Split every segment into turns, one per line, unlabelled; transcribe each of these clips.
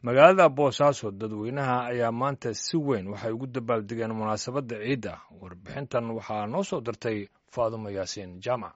magaalada Boosaaso dadweynaha ayaa maanta si weyn waxay ugu dabaaldegeen munaasabadda ciidda. Warbixintan waxaa noo soo dirtay Faadumo Yaasiin Jaamac.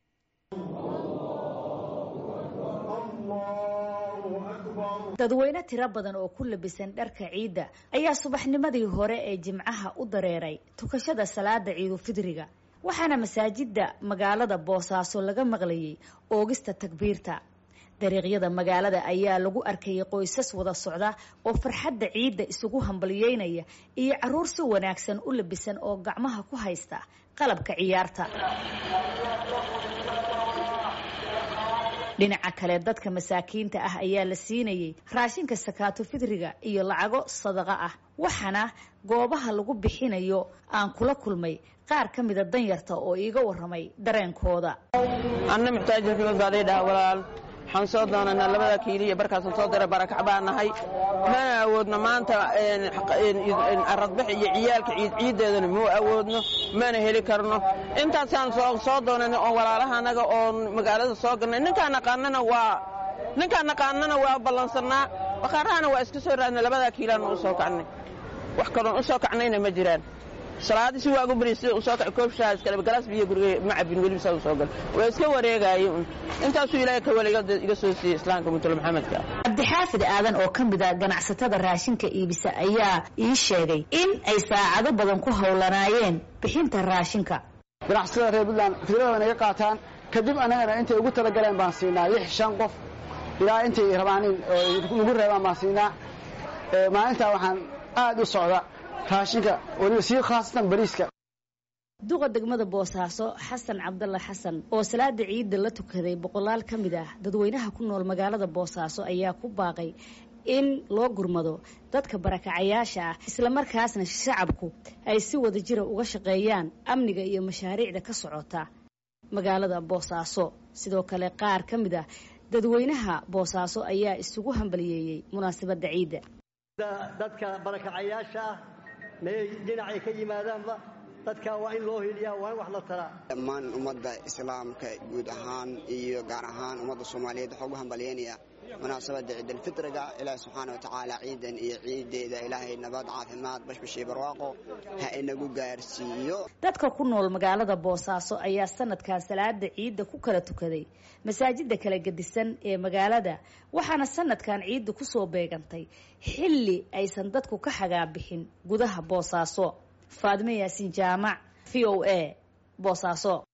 dadweyne tiro badan oo ku labisan dharka ciidda ayaa subaxnimadii hore ee Jimcaha u dareeray tukashada salaada Ciid Fidriga, waxaana masaajidda magaalada Boosaaso laga maqlayay oogista takbiirta. dariiqyada magaalada ayaa lagu arkayay qoysas wada socda oo farxadda ciidda isugu hambalyeynaya iyo caruur si wanaagsan u labisan oo gacmaha ku haysta qalabka ciyaarta. dhinaca kale dadka masaakiinta ah ayaa la siinayay raashinka sakaato fidriga iyo lacago sadaqa ah, waxaana goobaha lagu bixinayo aan kula kulmay qaar ka mid ah danyarta oo iiga waramay dareenkooda.
anna muxtaajirka baadayda walaal waxaan soo doonana 2 kiilo barkaas soo diray barakac baanahay ma awoodna maanta aradbax iyo ciyaalka ciideedana ma awoodno mana heli karno intaasaan soo doonana oo walaalaha anaga oo magaalada soo galnay ninkaan naqaanana waa balansanaa waqarahana waa iska soo raadna 2 kiilo oo soo kacnay wax kale oo soo kacnayna ma jiraan. salaadii si waagu bariisay oo soo kacay koobshaas kale galaas biyo guriga ma cabin wali soo gal way iska wareegayeen intaas Ilaahay ka waliga iga soo siiyay islaamka mutala maxamedka.
Abdixaafid aadan oo ka mid ah ganacsatada raashinka iibisa ayaa ii sheegay in ay saacado badan ku hawlanaayeen bixinta raashinka.
ganacsatada reer Puntland fikradaha ay qaataan kadib anagana intay ugu tala galeen baan siinaa 6 qof ilaa intay rabaan in ugu reebaan baan siinaa. maalinta waxaan aad u socda raashinka waliba si khaasatan bariiska.
duqa degmada Boosaaso Xasan Cabdulla Xasan oo salaada ciidda la tukaday boqolaal ka mid ah dadweynaha ku nool magaalada Boosaaso ayaa ku baaqay in loo gurmado dadka barakacayaasha ah isla markaasna shacabku ay si wada jir uga shaqeeyaan amniga iyo mashaariicda ka socota magaalada Boosaaso. sidoo kale qaar ka mid ah dadweynaha Boosaaso ayaa isugu hambalyeeyay munaasabadda ciidda.
dadka barakacayaasha dhinacay ka yimaadaanba dadka waa in loo heliyaa, waa in wax la taraa.
dhammaan ummadda islaamka guud ahaan iyo gaar ahaan ummadda Soomaaliyeed waxaa ugu hambalyeynaya munaasabadda Ciid al-Fitriga. Ilaahay subxaanahu wa tacaala ciidan iyo ciideeda Ilaahay nabad caafimaad bashbash barwaaqo ha inagu gaarsiiyo.
dadka ku nool magaalada Boosaaso ayaa sanadkan salaada ciidda ku kala tukaday masaajidda kala gedisan ee magaalada, waxaana sanadkan ciidda ku soo beegantay xilli aysan dadku ka xagaa bixin gudaha Boosaaso. Faadumo Yaasiin Jaamac, VOA, Boosaaso.